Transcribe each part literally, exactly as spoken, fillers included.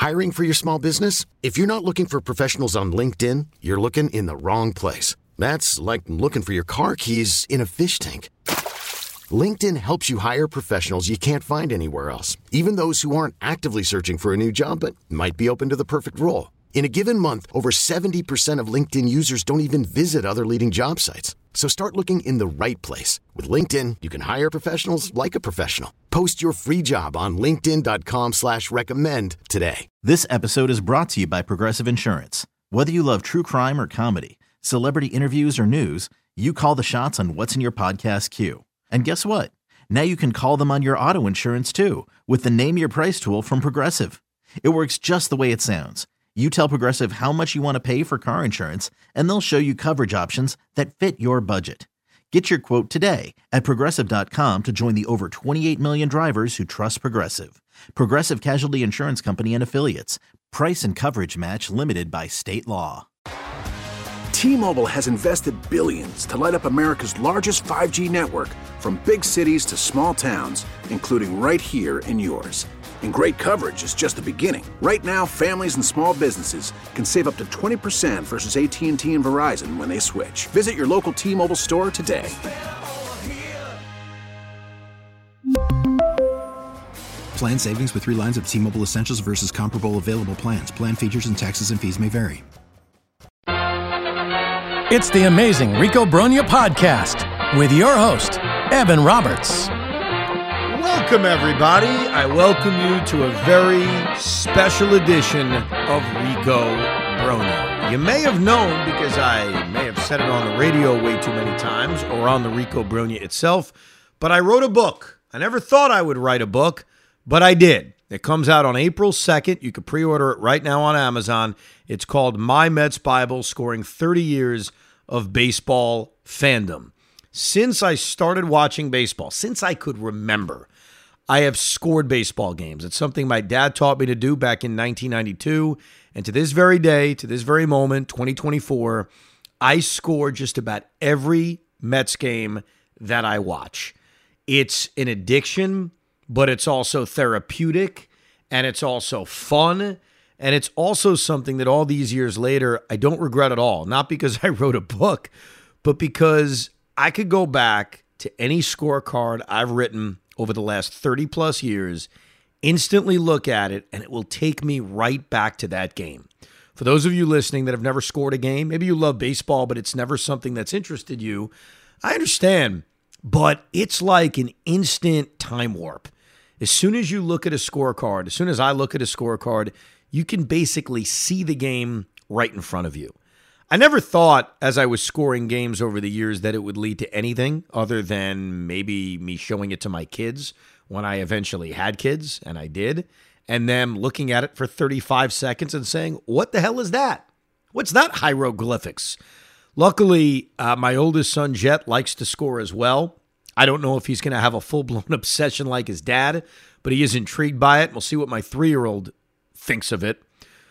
Hiring for your small business? If you're not looking for professionals on LinkedIn, you're looking in the wrong place. That's like looking for your car keys in a fish tank. LinkedIn helps you hire professionals you can't find anywhere else, even those who aren't actively searching for a new job but might be open to the perfect role. In a given month, over seventy percent of LinkedIn users don't even visit other leading job sites. So start looking in the right place. With LinkedIn, you can hire professionals like a professional. Post your free job on linkedin dot com slash recommend today. This episode is brought to you by Progressive Insurance. Whether you love true crime or comedy, celebrity interviews or news, you call the shots on what's in your podcast queue. And guess what? Now you can call them on your auto insurance too with the Name Your Price tool from Progressive. It works just the way it sounds. You tell Progressive how much you want to pay for car insurance, and they'll show you coverage options that fit your budget. Get your quote today at progressive dot com to join the over twenty-eight million drivers who trust Progressive. Progressive Casualty Insurance Company and Affiliates. Price and coverage match limited by state law. T-Mobile has invested billions to light up America's largest five G network, from big cities to small towns, including right here in yours. And great coverage is just the beginning. Right now, families and small businesses can save up to twenty percent versus A T and T and Verizon when they switch. Visit your local T-Mobile store today. Plan savings with three lines of T-Mobile Essentials versus comparable available plans. Plan features and taxes and fees may vary. It's the Amazing Rico Brogna podcast with your host, Evan Roberts. Welcome, everybody. I welcome you to a very special edition of Rico Brogna. You may have known, because I may have said it on the radio way too many times, or on the Rico Brogna itself, but I wrote a book. I never thought I would write a book, but I did. It comes out on April second. You can pre-order it right now on Amazon. It's called My Mets Bible, Scoring thirty years of Baseball Fandom. Since I started watching baseball, since I could remember, I have scored baseball games. It's something my dad taught me to do back in nineteen ninety-two. And to this very day, to this very moment, twenty twenty-four, I score just about every Mets game that I watch. It's an addiction, but it's also therapeutic, and it's also fun, and it's also something that all these years later, I don't regret at all. Not because I wrote a book, but because I could go back to any scorecard I've written over the last thirty plus years, instantly look at it, and it will take me right back to that game. For those of you listening that have never scored a game, maybe you love baseball, but it's never something that's interested you, I understand, but it's like an instant time warp. As soon as you look at a scorecard, as soon as I look at a scorecard, you can basically see the game right in front of you. I never thought, as I was scoring games over the years, that it would lead to anything other than maybe me showing it to my kids when I eventually had kids, and I did, and them looking at it for thirty-five seconds and saying, what the hell is that? What's that hieroglyphics? Luckily, uh, my oldest son, Jet, likes to score as well. I don't know if he's going to have a full-blown obsession like his dad, but he is intrigued by it. We'll see what my three-year-old thinks of it.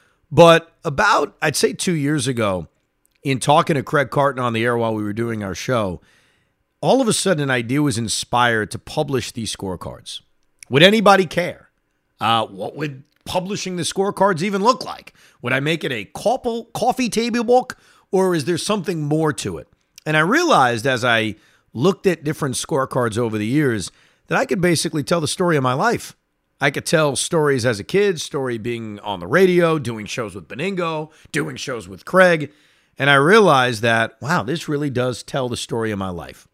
But about, I'd say two years ago, in talking to Craig Carton on the air while we were doing our show, all of a sudden an idea was inspired to publish these scorecards. Would anybody care? Uh, what would publishing the scorecards even look like? Would I make it a coffee table book, or is there something more to it? And I realized as I looked at different scorecards over the years that I could basically tell the story of my life. I could tell stories as a kid, story being on the radio, doing shows with Beningo, doing shows with Craig. And I realized that, wow, this really does tell the story of my life.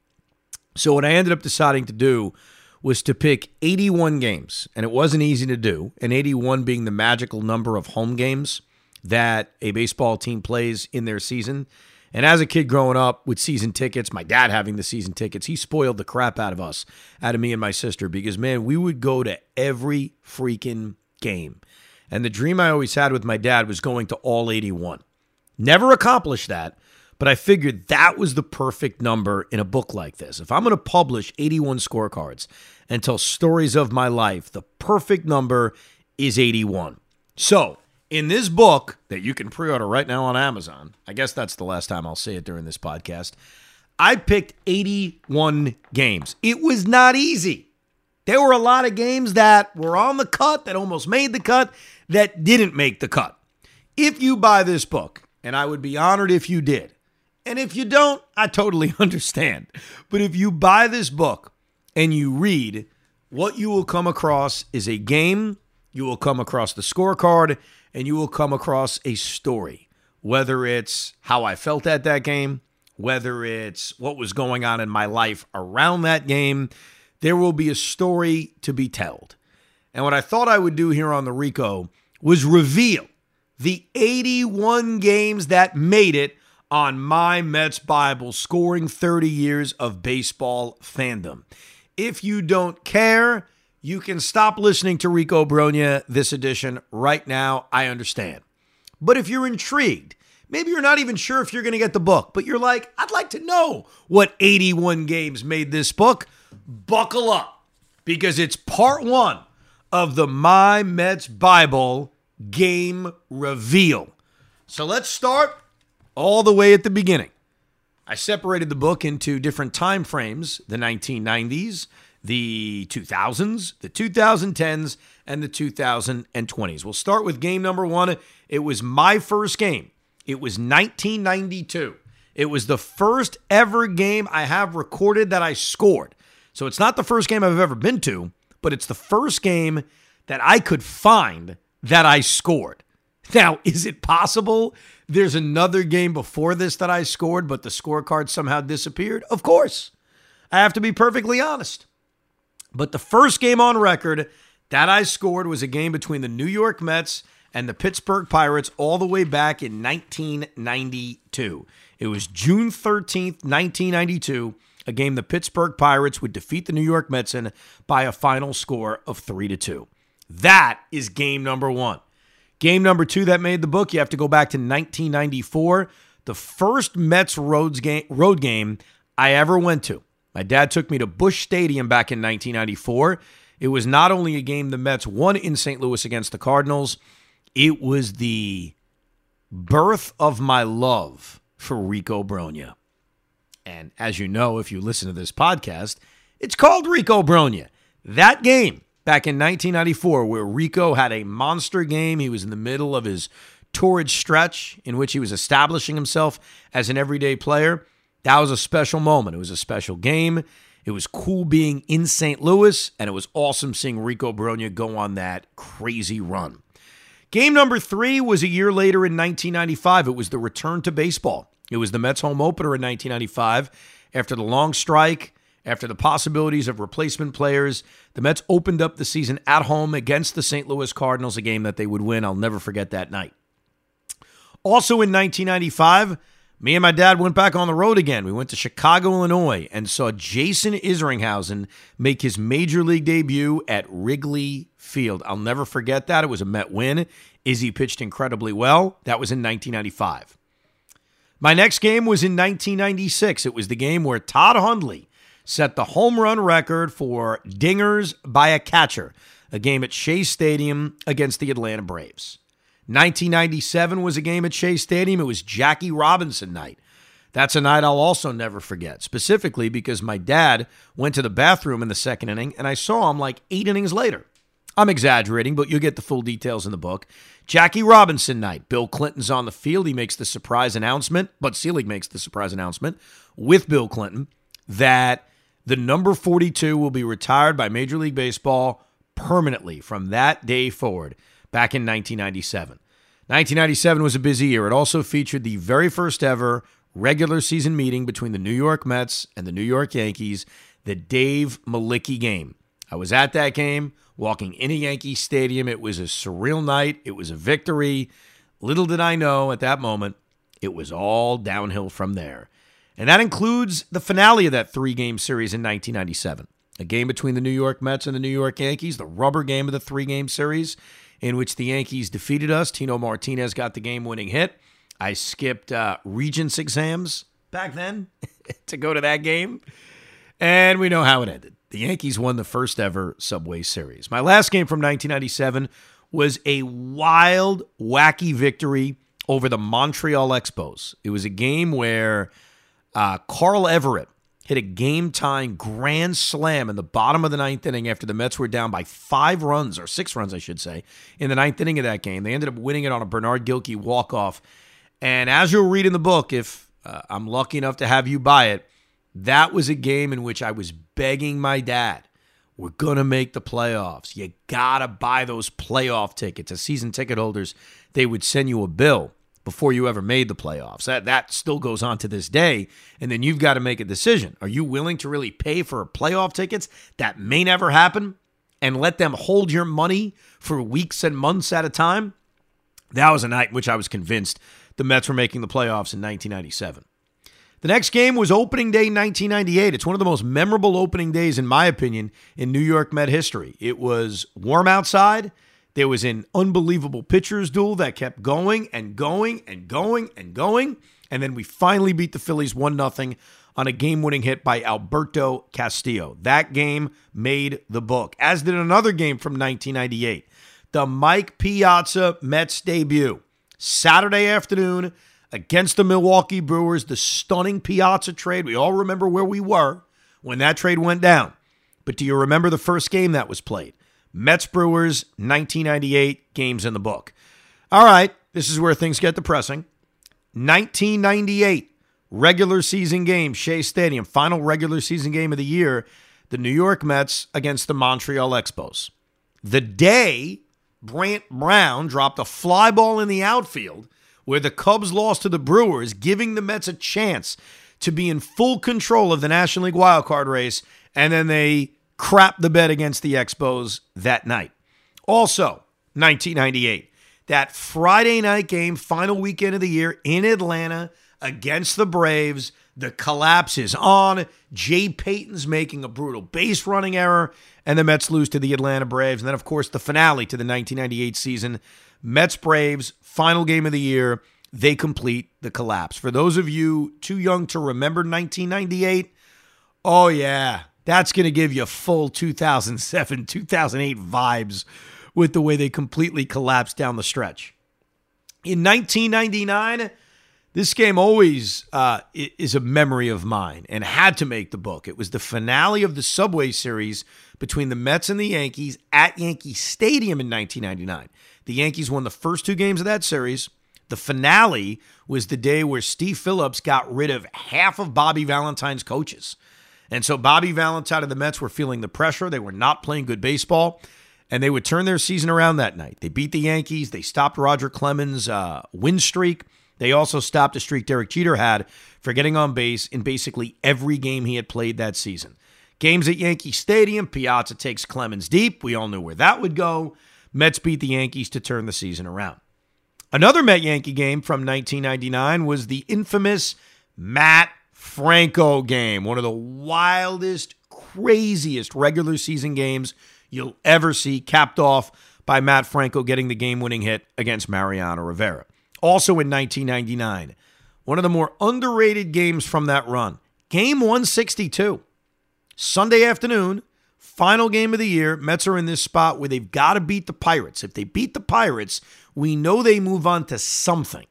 So what I ended up deciding to do was to pick eighty-one games. And it wasn't easy to do, and eighty-one being the magical number of home games that a baseball team plays in their season. And as a kid growing up with season tickets, my dad having the season tickets, he spoiled the crap out of us, out of me and my sister, because, man, we would go to every freaking game. And the dream I always had with my dad was going to all eighty-one. Never accomplished that, but I figured that was the perfect number in a book like this. If I'm going to publish eighty-one scorecards and tell stories of my life, the perfect number is eighty-one. So, in this book that you can pre-order right now on Amazon, I guess that's the last time I'll say it during this podcast, I picked eighty-one games. It was not easy. There were a lot of games that were on the cut, that almost made the cut. that didn't make the cut. If you buy this book, and I would be honored if you did, and if you don't, I totally understand. But if you buy this book and you read, what you will come across is a game, you will come across the scorecard, and you will come across a story. Whether it's how I felt at that game, whether it's what was going on in my life around that game, there will be a story to be told. And what I thought I would do here on the Rico was reveal the eighty-one games that made it on My Mets Bible, scoring thirty years of baseball fandom. If you don't care, you can stop listening to Rico Brogna this edition right now. I understand. But if you're intrigued, maybe you're not even sure if you're going to get the book, but you're like, I'd like to know what eighty-one games made this book. Buckle up, because it's part one of the My Mets Bible game reveal. So let's start all the way at the beginning. I separated the book into different time frames, the nineteen nineties, the two thousands, the twenty tens, and the twenty twenties. We'll start with game number one. It was my first game. It was nineteen ninety-two. It was the first ever game I have recorded that I scored. So it's not the first game I've ever been to, but it's the first game that I could find that I scored. Now, is it possible there's another game before this that I scored, but the scorecard somehow disappeared? Of course. I have to be perfectly honest. But the first game on record that I scored was a game between the New York Mets and the Pittsburgh Pirates all the way back in nineteen ninety-two. It was June thirteenth, nineteen ninety-two, a game the Pittsburgh Pirates would defeat the New York Mets in by a final score of three to two. That is game number one. Game number two that made the book, you have to go back to nineteen ninety-four, the first Mets roads game, road game I ever went to. My dad took me to Busch Stadium back in nineteen ninety-four. It was not only a game the Mets won in Saint Louis against the Cardinals, it was the birth of my love for Rico Brogna. And as you know, if you listen to this podcast, it's called Rico Brogna. That game back in nineteen ninety-four, where Rico had a monster game. He was in the middle of his torrid stretch in which he was establishing himself as an everyday player. That was a special moment. It was a special game. It was cool being in Saint Louis, and it was awesome seeing Rico Brogna go on that crazy run. Game number three was a year later in nineteen ninety-five. It was the return to baseball. It was the Mets home opener in nineteen ninety-five. After the long strike, after the possibilities of replacement players, the Mets opened up the season at home against the Saint Louis Cardinals, a game that they would win. I'll never forget that night. Also in nineteen ninety-five, me and my dad went back on the road again. We went to Chicago, Illinois, and saw Jason Isringhausen make his major league debut at Wrigley Field. I'll never forget that. It was a Met win. Izzy pitched incredibly well. That was in nineteen ninety-five. My next game was in nineteen ninety-six. It was the game where Todd Hundley set the home run record for dingers by a catcher, a game at Shea Stadium against the Atlanta Braves. nineteen ninety-seven was a game at Shea Stadium. It was Jackie Robinson night. That's a night I'll also never forget, specifically because my dad went to the bathroom in the second inning, and I saw him like eight innings later. I'm exaggerating, but you'll get the full details in the book. Jackie Robinson night. Bill Clinton's on the field. He makes the surprise announcement, Bud Selig makes the surprise announcement with Bill Clinton that the number forty-two will be retired by Major League Baseball permanently from that day forward, back in nineteen ninety-seven. nineteen ninety-seven was a busy year. It also featured the very first ever regular season meeting between the New York Mets and the New York Yankees, the Dave Malicki game. I was at that game, walking into Yankee Stadium. It was a surreal night. It was a victory. Little did I know at that moment, it was all downhill from there. And that includes the finale of that three-game series in nineteen ninety-seven. A game between the New York Mets and the New York Yankees, the rubber game of the three-game series, in which the Yankees defeated us. Tino Martinez got the game-winning hit. I skipped uh, Regents exams back then to go to that game. And we know how it ended. The Yankees won the first ever Subway Series. My last game from nineteen ninety-seven was a wild, wacky victory over the Montreal Expos. It was a game where uh, Carl Everett hit a game-tying grand slam in the bottom of the ninth inning after the Mets were down by five runs, or six runs, I should say, in the ninth inning of that game. They ended up winning it on a Bernard Gilkey walk-off. And as you'll read in the book, if uh, I'm lucky enough to have you buy it, that was a game in which I was begging my dad, we're going to make the playoffs. You got to buy those playoff tickets. As season ticket holders, they would send you a bill before you ever made the playoffs. That that still goes on to this day. And then you've got to make a decision. Are you willing to really pay for playoff tickets that may never happen and let them hold your money for weeks and months at a time? That was a night in which I was convinced the Mets were making the playoffs in nineteen ninety-seven. The next game was opening day nineteen ninety-eight. It's one of the most memorable opening days, in my opinion, in New York Met history. It was warm outside. There was an unbelievable pitcher's duel that kept going and going and going and going. And then we finally beat the Phillies one nothing on a game-winning hit by Alberto Castillo. That game made the book, as did another game from nineteen ninety-eight. The Mike Piazza Mets debut. Saturday afternoon against the Milwaukee Brewers, the stunning Piazza trade. We all remember where we were when that trade went down. But do you remember the first game that was played? Mets Brewers, nineteen ninety-eight, games in the book. All right, this is where things get depressing. nineteen ninety-eight, regular season game, Shea Stadium, final regular season game of the year, the New York Mets against the Montreal Expos. The day Brant Brown dropped a fly ball in the outfield where the Cubs lost to the Brewers, giving the Mets a chance to be in full control of the National League wildcard race, and then they crap the bed against the Expos that night. Also, nineteen ninety-eight, that Friday night game, final weekend of the year in Atlanta against the Braves. The collapse is on. Jay Payton's making a brutal base running error, and the Mets lose to the Atlanta Braves. And then, of course, the finale to the nineteen ninety-eight season, Mets-Braves, final game of the year. They complete the collapse. For those of you too young to remember nineteen ninety-eight, oh yeah, that's going to give you full two thousand seven, two thousand eight vibes with the way they completely collapsed down the stretch. In nineteen ninety-nine, this game always uh, is a memory of mine and had to make the book. It was the finale of the Subway Series between the Mets and the Yankees at Yankee Stadium in nineteen ninety-nine. The Yankees won the first two games of that series. The finale was the day where Steve Phillips got rid of half of Bobby Valentine's coaches. And so Bobby Valentine and the Mets were feeling the pressure. They were not playing good baseball, and they would turn their season around that night. They beat the Yankees. They stopped Roger Clemens' uh, win streak. They also stopped a streak Derek Jeter had for getting on base in basically every game he had played that season. Games at Yankee Stadium, Piazza takes Clemens deep. We all knew where that would go. Mets beat the Yankees to turn the season around. Another Met-Yankee game from nineteen ninety-nine was the infamous Matt Franco game, one of the wildest, craziest regular season games you'll ever see, capped off by Matt Franco getting the game-winning hit against Mariano Rivera. Also in nineteen ninety-nine, one of the more underrated games from that run, Game one sixty-two. Sunday afternoon, final game of the year. Mets are in this spot where they've got to beat the Pirates. If they beat the Pirates, we know they move on to something.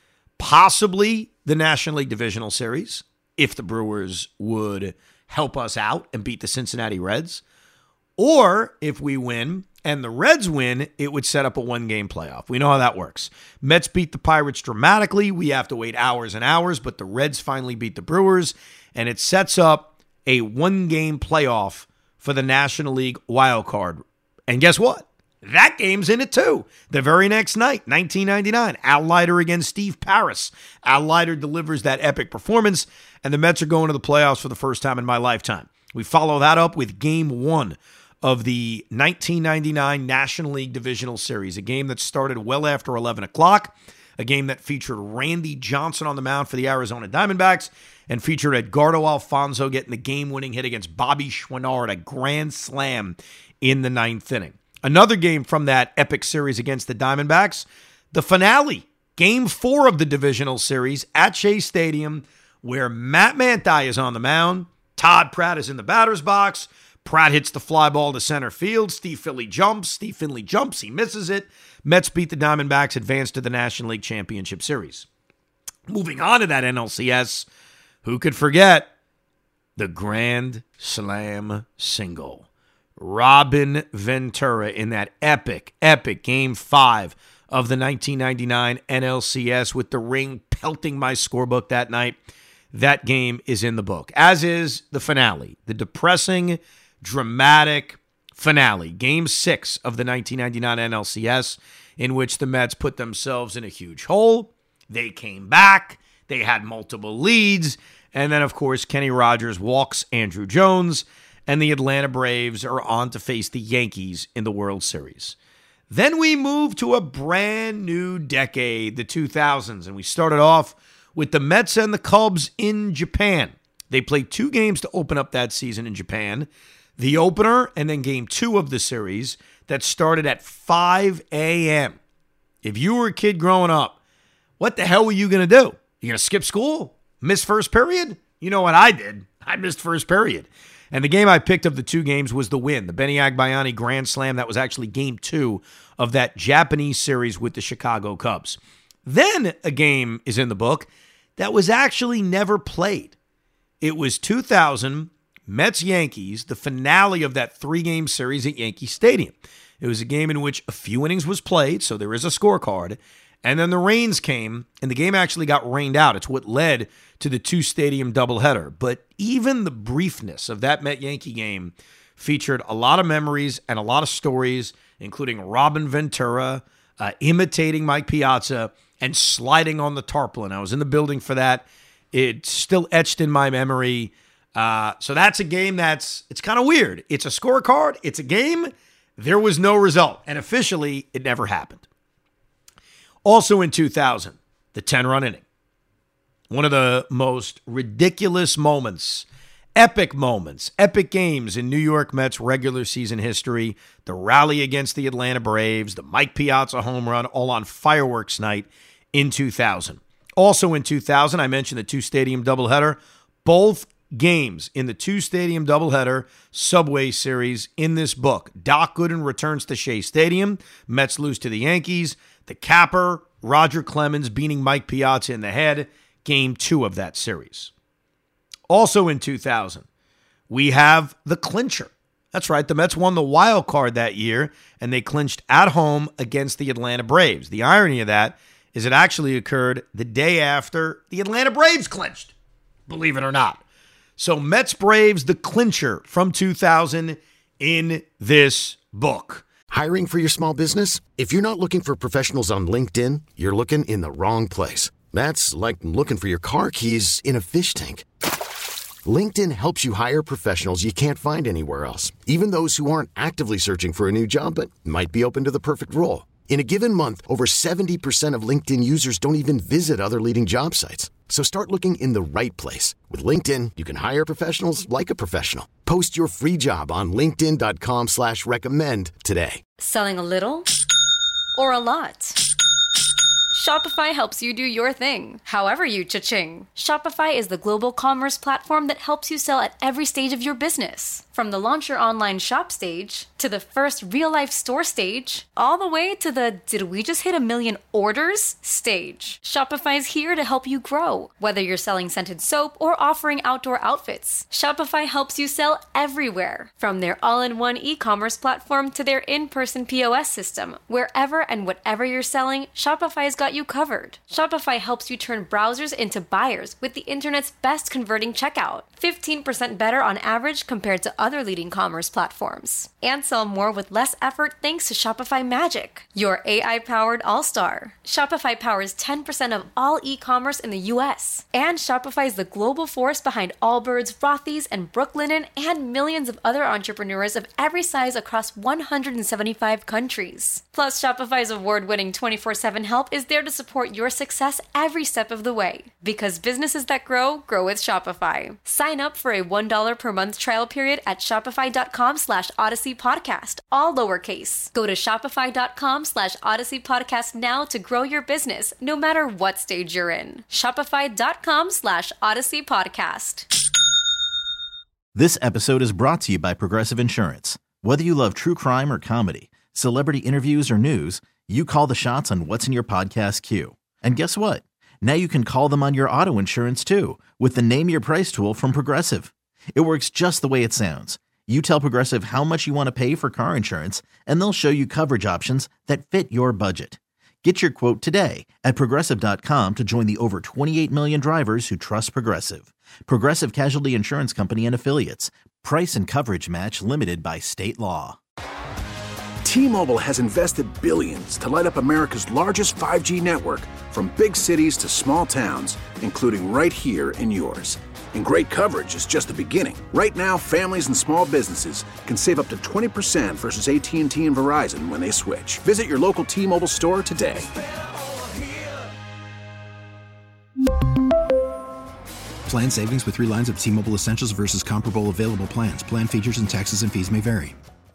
Possibly the National League Divisional Series, if the Brewers would help us out and beat the Cincinnati Reds. Or if we win and the Reds win, it would set up a one-game playoff. We know how that works. Mets beat the Pirates dramatically. We have to wait hours and hours, but the Reds finally beat the Brewers, and it sets up a one-game playoff for the National League wild card. And guess what? That game's in it too. The very next night, nineteen ninety-nine, Al Leiter against Steve Paris. Al Leiter delivers that epic performance, and the Mets are going to the playoffs for the first time in my lifetime. We follow that up with game one of the nineteen ninety-nine National League Divisional Series, a game that started well after eleven o'clock, a game that featured Randy Johnson on the mound for the Arizona Diamondbacks and featured Edgardo Alfonso getting the game-winning hit against Bobby Schwannard, a grand slam in the ninth inning. Another game from that epic series against the Diamondbacks, the finale, game four of the divisional series at Shea Stadium, where Matt Manti is on the mound, Todd Pratt is in the batter's box, Pratt hits the fly ball to center field, Steve Finley jumps, Steve Finley jumps, he misses it, Mets beat the Diamondbacks, advance to the National League Championship Series. Moving on to that N L C S, who could forget the Grand Slam single. Robin Ventura in that epic, epic Game five of the nineteen ninety-nine N L C S with the ring pelting my scorebook that night. That game is in the book, as is the finale, the depressing, dramatic finale, Game six of the nineteen ninety-nine N L C S, in which the Mets put themselves in a huge hole. They came back. They had multiple leads. And then, of course, Kenny Rogers walks Andruw Jones, and the Atlanta Braves are on to face the Yankees in the World Series. Then we move to a brand new decade, the two thousands, and we started off with the Mets and the Cubs in Japan. They played two games to open up that season in Japan. The opener and then game two of the series that started at five a.m. If you were a kid growing up, what the hell were you going to do? You going to skip school? Miss first period? You know what I did. I missed first period. And the game I picked of the two games was the win, the Benny Agbayani Grand Slam. That was actually game two of that Japanese series with the Chicago Cubs. Then a game is in the book that was actually never played. It was two thousand, Mets-Yankees, the finale of that three-game series at Yankee Stadium. It was a game in which a few innings was played, so there is a scorecard. And then the rains came, and the game actually got rained out. It's what led to the two-stadium doubleheader. But even the briefness of that Met-Yankee game featured a lot of memories and a lot of stories, including Robin Ventura uh, imitating Mike Piazza and sliding on the tarpaulin. I was in the building for that. It's still etched in my memory. Uh, so that's a game that's, it's kind of weird. It's a scorecard. It's a game. There was no result. And officially, it never happened. Also in two thousand, the ten-run inning. One of the most ridiculous moments, epic moments, epic games in New York Mets regular season history. The rally against the Atlanta Braves, the Mike Piazza home run, all on fireworks night in two thousand. Also in two thousand, I mentioned the two-stadium doubleheader. Both games in the two-stadium doubleheader Subway Series in this book. Doc Gooden returns to Shea Stadium. Mets lose to the Yankees. The capper, Roger Clemens beating Mike Piazza in the head, game two of that series. Also in two thousand, we have the clincher. That's right, the Mets won the wild card that year, and they clinched at home against the Atlanta Braves. The irony of that is it actually occurred the day after the Atlanta Braves clinched, believe it or not. So Mets-Braves, the clincher from two thousand in this book. Hiring for your small business? If you're not looking for professionals on LinkedIn, you're looking in the wrong place. That's like looking for your car keys in a fish tank. LinkedIn helps you hire professionals you can't find anywhere else, even those who aren't actively searching for a new job but might be open to the perfect role. In a given month, over seventy percent of LinkedIn users don't even visit other leading job sites. So start looking in the right place. With LinkedIn, you can hire professionals like a professional. Post your free job on linkedin.com slash recommend today. Selling a little or a lot? Shopify helps you do your thing, however you cha-ching. Shopify is the global commerce platform that helps you sell at every stage of your business. From the launch your online shop stage, to the first real-life store stage, all the way to the did we just hit a million orders stage. Shopify's here to help you grow. Whether you're selling scented soap or offering outdoor outfits, Shopify helps you sell everywhere. From their all-in-one e-commerce platform to their in-person P O S system, wherever and whatever you're selling, Shopify's got you covered. Shopify helps you turn browsers into buyers with the internet's best converting checkout. fifteen percent better on average compared to other leading commerce platforms. And sell more with less effort thanks to Shopify Magic, your A I-powered all-star. Shopify powers ten percent of all e-commerce in the U S. And Shopify is the global force behind Allbirds, Rothy's, and Brooklinen, and millions of other entrepreneurs of every size across one hundred seventy-five countries. Plus, Shopify's award-winning twenty-four seven help is there to support your success every step of the way. Because businesses that grow, grow with Shopify. Sign up for a one dollar per month trial period at shopify.com slash Odyssey Podcast, all lowercase. Go to shopify.com slash Odyssey Podcast now to grow your business, no matter what stage you're in. Shopify.com slash Odyssey Podcast. This episode is brought to you by Progressive Insurance. Whether you love true crime or comedy, celebrity interviews or news, you call the shots on what's in your podcast queue. And guess what? Now you can call them on your auto insurance too with the Name Your Price tool from Progressive. It works just the way it sounds. You tell Progressive how much you want to pay for car insurance, and they'll show you coverage options that fit your budget. Get your quote today at Progressive dot com to join the over twenty-eight million drivers who trust Progressive. Progressive Casualty Insurance Company and Affiliates. Price and coverage match limited by state law. T-Mobile has invested billions to light up America's largest five G network, from big cities to small towns, including right here in yours. And great coverage is just the beginning. Right now, families and small businesses can save up to twenty percent versus A T and T and Verizon when they switch. Visit your local T-Mobile store today. Plan savings with three lines of T-Mobile Essentials versus comparable available plans. Plan features and taxes and fees may vary.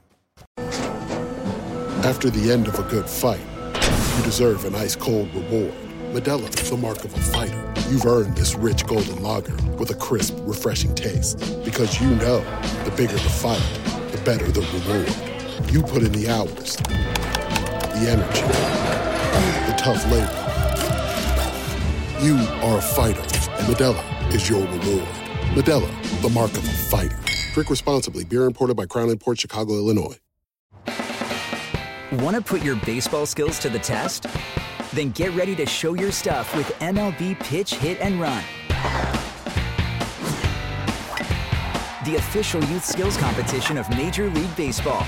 After the end of a good fight, you deserve an ice-cold reward. Modelo is the mark of a fighter. You've earned this rich golden lager with a crisp, refreshing taste. Because you know, the bigger the fight, the better the reward. You put in the hours, the energy, the tough labor. You are a fighter, and Modelo is your reward. Modelo, the mark of a fighter. Drink responsibly. Beer imported by Crown Imports, Chicago, Illinois. Want to put your baseball skills to the test? Then get ready to show your stuff with M L B Pitch, Hit, and Run. The official youth skills competition of Major League Baseball.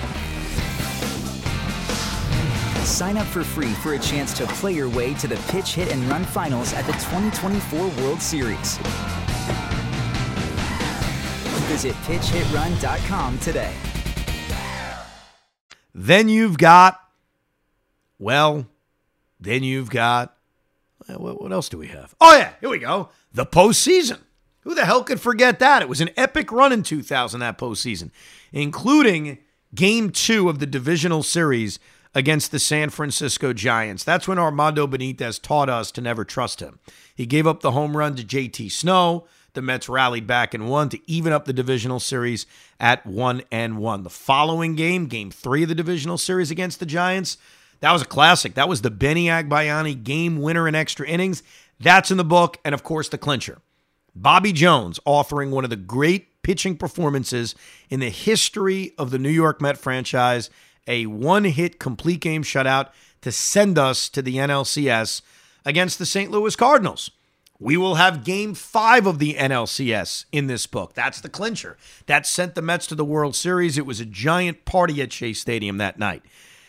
Sign up for free for a chance to play your way to the Pitch, Hit, and Run finals at the twenty twenty-four World Series. Visit pitch hit run dot com today. Then you've got, well, then you've got, what else do we have? Oh, yeah, here we go. The postseason. Who the hell could forget that? It was an epic run in two thousand, that postseason, including game two of the divisional series against the San Francisco Giants. That's when Armando Benitez taught us to never trust him. He gave up the home run to J T Snow. The Mets rallied back and won to even up the divisional series at one and one. The following game, game three of the divisional series against the Giants, that was a classic. That was the Benny Agbayani game winner in extra innings. That's in the book, and of course the clincher. Bobby Jones offering one of the great pitching performances in the history of the New York Met franchise, a one-hit complete game shutout to send us to the N L C S against the Saint Louis Cardinals. We will have game five of the N L C S in this book. That's the clincher. That sent the Mets to the World Series. It was a giant party at Shea Stadium that night.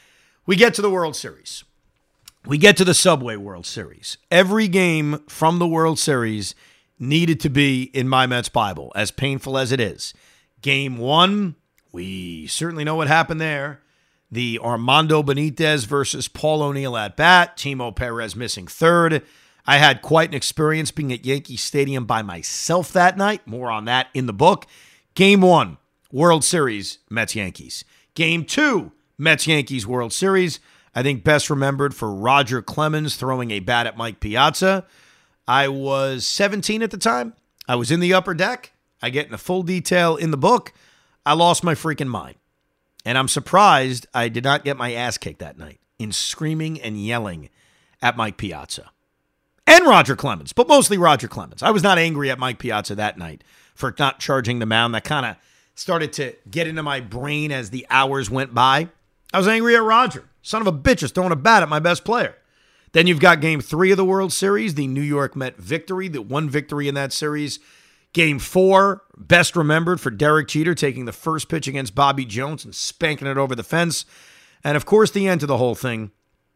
We get to the World Series. We get to the Subway World Series. Every game from the World Series needed to be in my Mets Bible, as painful as it is. Game one, we certainly know what happened there. The Armando Benitez versus Paul O'Neill at bat. Timo Perez missing third. I had quite an experience being at Yankee Stadium by myself that night. More on that in the book. Game one, World Series, Mets-Yankees. Game two, Mets-Yankees World Series. I think best remembered for Roger Clemens throwing a bat at Mike Piazza. I was seventeen at the time. I was in the upper deck. I get into full detail in the book. I lost my freaking mind. And I'm surprised I did not get my ass kicked that night in screaming and yelling at Mike Piazza. And Roger Clemens, but mostly Roger Clemens. I was not angry at Mike Piazza that night for not charging the mound. That kind of started to get into my brain as the hours went by. I was angry at Roger. Son of a bitch is throwing a bat at my best player. Then you've got game three of the World Series, the New York Met victory, the one victory in that series. Game four, best remembered for Derek Jeter taking the first pitch against Bobby Jones and spanking it over the fence. And of course, the end to the whole thing,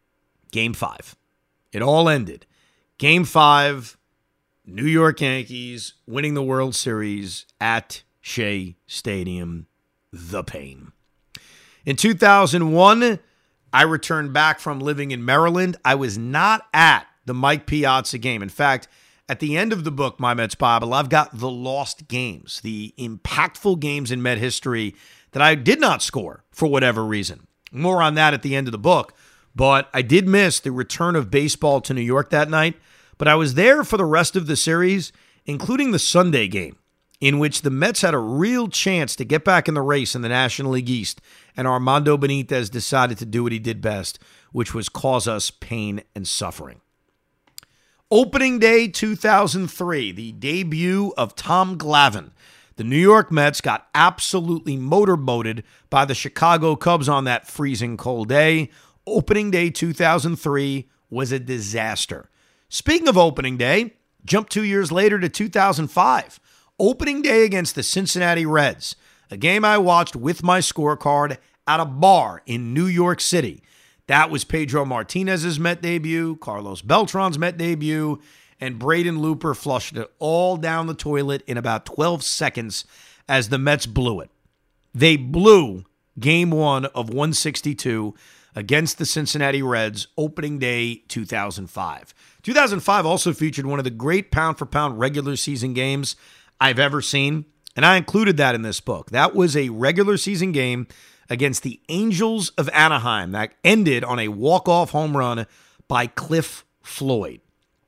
game five. It all ended. Game five, New York Yankees winning the World Series at Shea Stadium. The pain. In two thousand one, I returned back from living in Maryland. I was not at the Mike Piazza game. In fact, at the end of the book, My Mets Bible, I've got the lost games, the impactful games in Met history that I did not score for whatever reason. More on that at the end of the book. But I did miss the return of baseball to New York that night. But I was there for the rest of the series, including the Sunday game, in which the Mets had a real chance to get back in the race in the National League East, and Armando Benitez decided to do what he did best, which was cause us pain and suffering. Opening day two thousand three, the debut of Tom Glavine, The New York Mets got absolutely motorboated by the Chicago Cubs on that freezing cold day. Opening day two thousand three was a disaster. Speaking of opening day, jump two years later to two thousand five. Opening day against the Cincinnati Reds, a game I watched with my scorecard at a bar in New York City. That was Pedro Martinez's Met debut, Carlos Beltran's Met debut, and Braden Looper flushed it all down the toilet in about twelve seconds as the Mets blew it. They blew game one of one sixty-two against the Cincinnati Reds, opening day two thousand five. two thousand five also featured one of the great pound-for-pound regular season games I've ever seen, and I included that in this book. That was a regular season game against the Angels of Anaheim that ended on a walk-off home run by Cliff Floyd.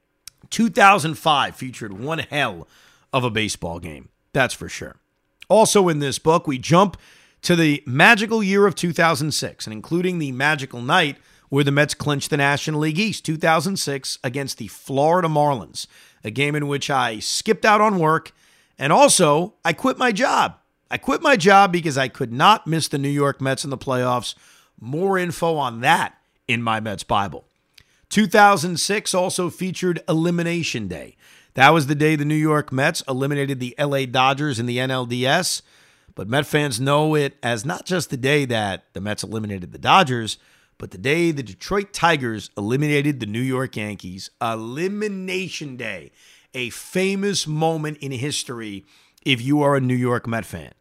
two thousand five featured one hell of a baseball game, that's for sure. Also in this book, we jump to the magical year of two thousand six, and including the magical night where the Mets clinched the National League East, two thousand six, against the Florida Marlins, a game in which I skipped out on work, and also I quit my job. I quit my job because I could not miss the New York Mets in the playoffs. More info on that in my Mets Bible. two thousand six also featured Elimination Day. That was the day the New York Mets eliminated the L A Dodgers in the N L D S. But Met fans know it as not just the day that the Mets eliminated the Dodgers, but the day the Detroit Tigers eliminated the New York Yankees. Elimination Day, a famous moment in history if you are a New York Met fan.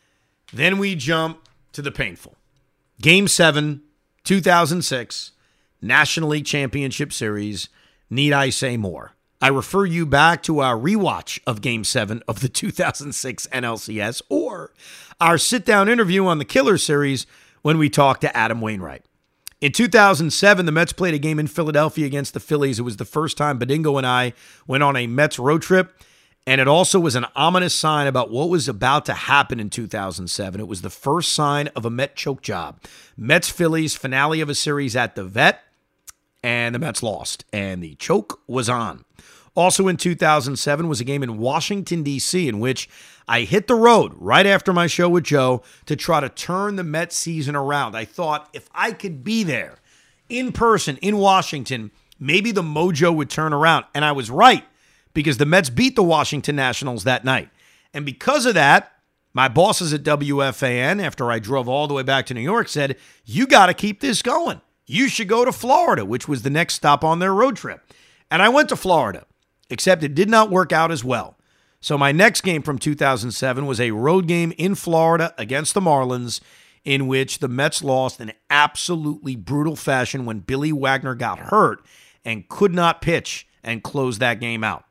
Then we jump to the painful. Game seven, two thousand six, National League Championship Series. Need I say more? I refer you back to our rewatch of Game seven of the two thousand six N L C S or our sit-down interview on the Killer Series when we talked to Adam Wainwright. In two thousand seven, the Mets played a game in Philadelphia against the Phillies. It was the first time Badingo and I went on a Mets road trip, and it also was an ominous sign about what was about to happen in two thousand seven. It was the first sign of a Met choke job. Mets-Phillies finale of a series at the Vet, and the Mets lost, and the choke was on. Also in two thousand seven was a game in Washington, D C, in which I hit the road right after my show with Joe to try to turn the Mets season around. I thought if I could be there in person in Washington, maybe the mojo would turn around. And I was right, because the Mets beat the Washington Nationals that night. And because of that, my bosses at W F A N, after I drove all the way back to New York, said, you got to keep this going. You should go to Florida, which was the next stop on their road trip. And I went to Florida, except it did not work out as well. So my next game from two thousand seven was a road game in Florida against the Marlins, in which the Mets lost in absolutely brutal fashion when Billy Wagner got hurt and could not pitch and close that game out.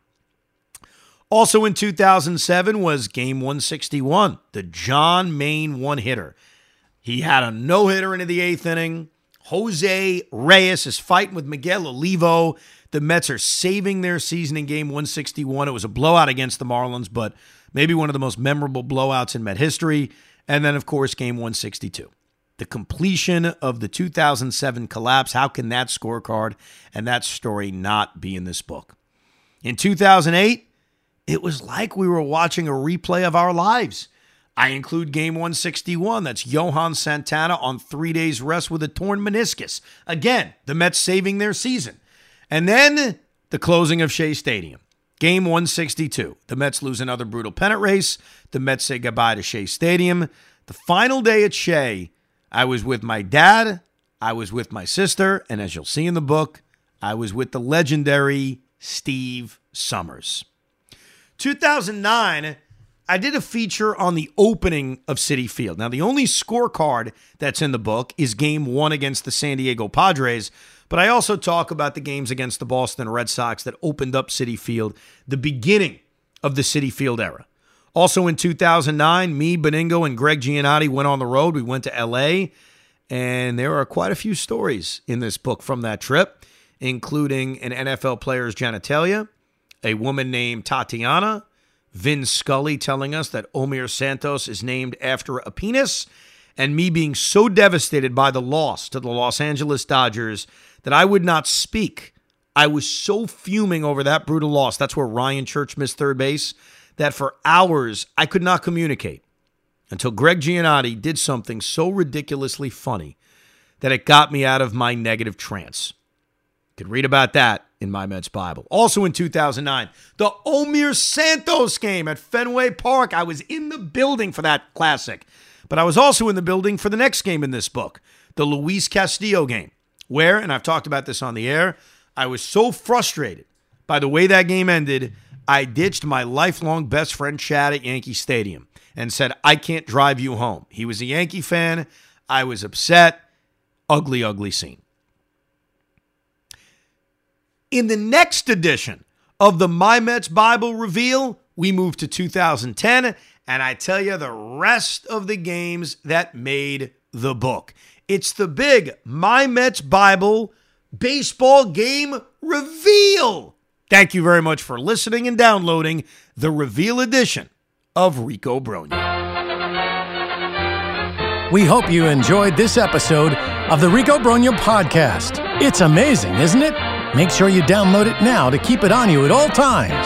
Also in two thousand seven was game one sixty-one, the John Maine one-hitter. He had a no-hitter into the eighth inning. Jose Reyes is fighting with Miguel Olivo. The Mets are saving their season in game one sixty-one. It was a blowout against the Marlins, but maybe one of the most memorable blowouts in Met history. And then, of course, game one sixty-two. The completion of the two thousand seven collapse. How can that scorecard and that story not be in this book? In two thousand eight, it was like we were watching a replay of our lives. I include game one sixty-one. That's Johan Santana on three days rest with a torn meniscus. Again, the Mets saving their season. And then the closing of Shea Stadium. Game one sixty-two. The Mets lose another brutal pennant race. The Mets say goodbye to Shea Stadium. The final day at Shea, I was with my dad, I was with my sister, and as you'll see in the book, I was with the legendary Steve Summers. two thousand nine, I did a feature on the opening of Citi Field. Now, the only scorecard that's in the book is game one against the San Diego Padres, but I also talk about the games against the Boston Red Sox that opened up Citi Field, the beginning of the Citi Field era. Also in two thousand nine, me, Badingo, and Greg Giannotti went on the road. We went to L A, and there are quite a few stories in this book from that trip, including an N F L player's genitalia, a woman named Tatiana, Vin Scully telling us that Omir Santos is named after a penis, and me being so devastated by the loss to the Los Angeles Dodgers that I would not speak. I was so fuming over that brutal loss. That's where Ryan Church missed third base, that for hours I could not communicate until Greg Giannotti did something so ridiculously funny that it got me out of my negative trance. You could read about that in My Mets Bible. Also in two thousand nine, the Omir Santos game at Fenway Park. I was in the building for that classic, but I was also in the building for the next game in this book, the Luis Castillo game, where, and I've talked about this on the air, I was so frustrated by the way that game ended, I ditched my lifelong best friend Chad at Yankee Stadium and said, I can't drive you home. He was a Yankee fan. I was upset. Ugly, ugly scene. In the next edition of the My Mets Bible Reveal, we move to two thousand ten, and I tell you the rest of the games that made the book. It's the big My Mets Bible baseball game reveal. Thank you very much for listening and downloading the reveal edition of Rico Brogna. We hope you enjoyed this episode of the Rico Brogna podcast. It's amazing, isn't it? Make sure you download it now to keep it on you at all times.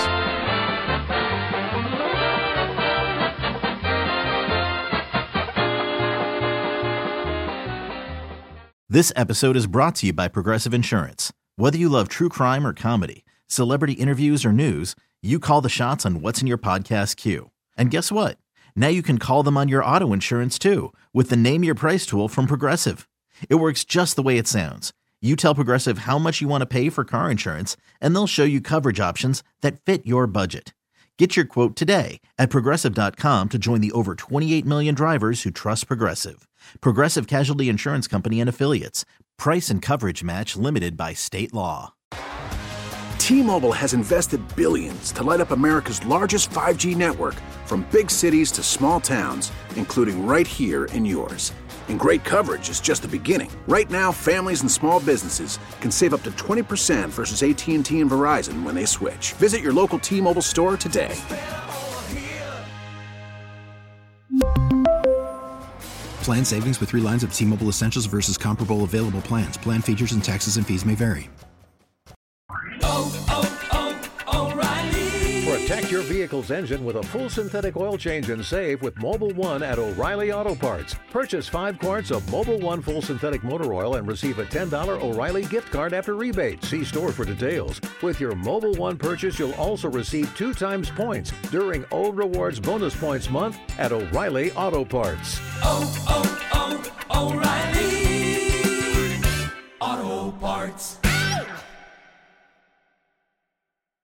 This episode is brought to you by Progressive Insurance. Whether you love true crime or comedy, celebrity interviews or news, you call the shots on what's in your podcast queue. And guess what? Now you can call them on your auto insurance too with the Name Your Price tool from Progressive. It works just the way it sounds. You tell Progressive how much you want to pay for car insurance, and they'll show you coverage options that fit your budget. Get your quote today at Progressive dot com to join the over twenty-eight million drivers who trust Progressive. Progressive Casualty Insurance Company and Affiliates. Price and coverage match limited by state law. T-Mobile has invested billions to light up America's largest five G network, from big cities to small towns, including right here in yours. And great coverage is just the beginning. Right now, families and small businesses can save up to twenty percent versus A T and T and Verizon when they switch. Visit your local T-Mobile store today. Plan savings with three lines of T-Mobile Essentials versus comparable available plans. Plan features and taxes and fees may vary. Oh, oh, oh, O'Reilly. Protect your vehicle's engine with a full synthetic oil change and save with Mobil one at O'Reilly Auto Parts. Purchase five quarts of Mobil one full synthetic motor oil and receive a ten dollars O'Reilly gift card after rebate. See store for details. With your Mobil one purchase, you'll also receive two times points during O Rewards Bonus Points Month at O'Reilly Auto Parts. Oh, oh, oh, O'Reilly Auto Parts.